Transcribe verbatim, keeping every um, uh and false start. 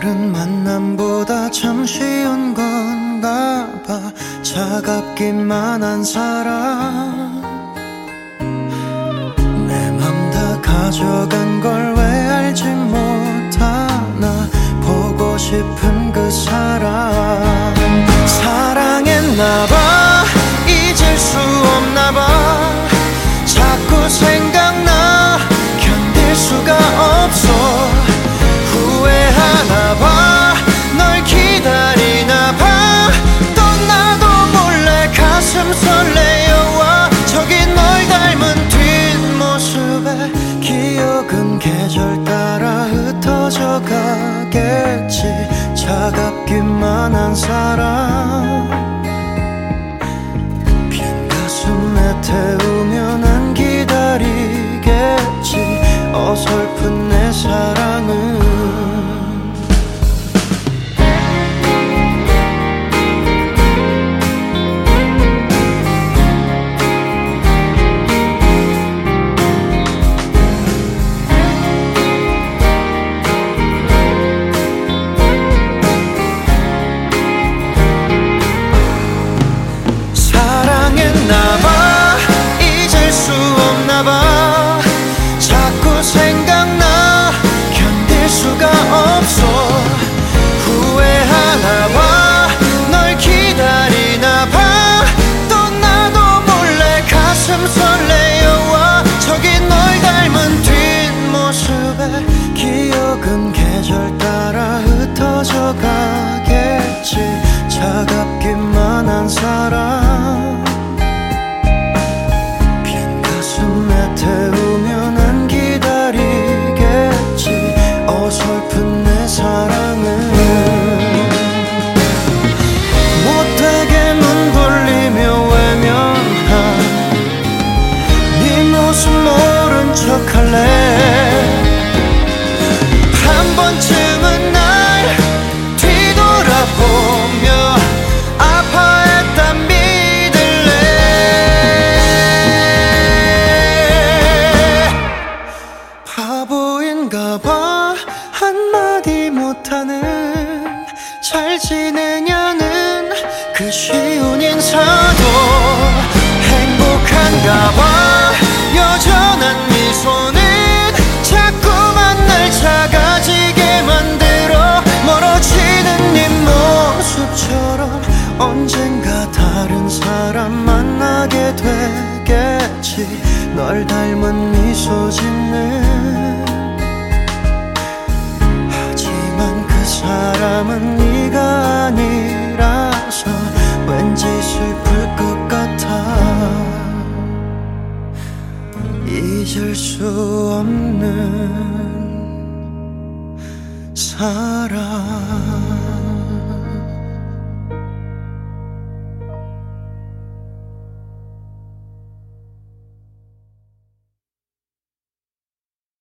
다른 만남보다 참 쉬운 건가 봐. 차갑기만 한 사람 내 맘 다 가져간 걸 왜 알지 못하나. 보고 싶은 그 사람 사랑했나 봐. 잊을 수 없나 봐. 자꾸 생각나 견딜 수가 없어. 후회하나 봐. 널 기다리나 봐. 또 나도 몰래 가슴 설레어와 저기 널 닮은 뒷모습에 기억은 계절 따라 흩어져 가겠지. 차갑기만 한 사람 빈 가슴에 태우며 난 기다리겠지. 어설픈 내 사랑은 사랑했나봐. 잊을 수 없나봐. 자꾸 생각나 견딜 수가 없어. 후회하나봐. 널 기다리나봐. 또 나도 몰래 가슴 설레어와 저기 널 닮은 뒷모습에 기억은 계절 따라 흩어져 가겠지. 차갑기만 한 사람 빈 가슴에 태우며 난 기다리겠지. 어설픈 내 사랑은 못되게 눈 돌리며 외면한 네 모습 모른 척할래. 한 번쯤은 날 뒤돌아보며 아파했단 믿을래. 바보인가봐. 한마디 못하는 잘 지내냐는 그 쉬운 인사도 행복한가봐. 여전한 미소는 자꾸만 날 작아지게 만들어. 멀어지는 네 모습처럼 언젠가 다른 사람 만나게 되겠지. 널 닮은 미소 짓는 하지만 그 사람은 네가 아니라서 왠지 슬플 것 같아. 잊을 수 없는 사람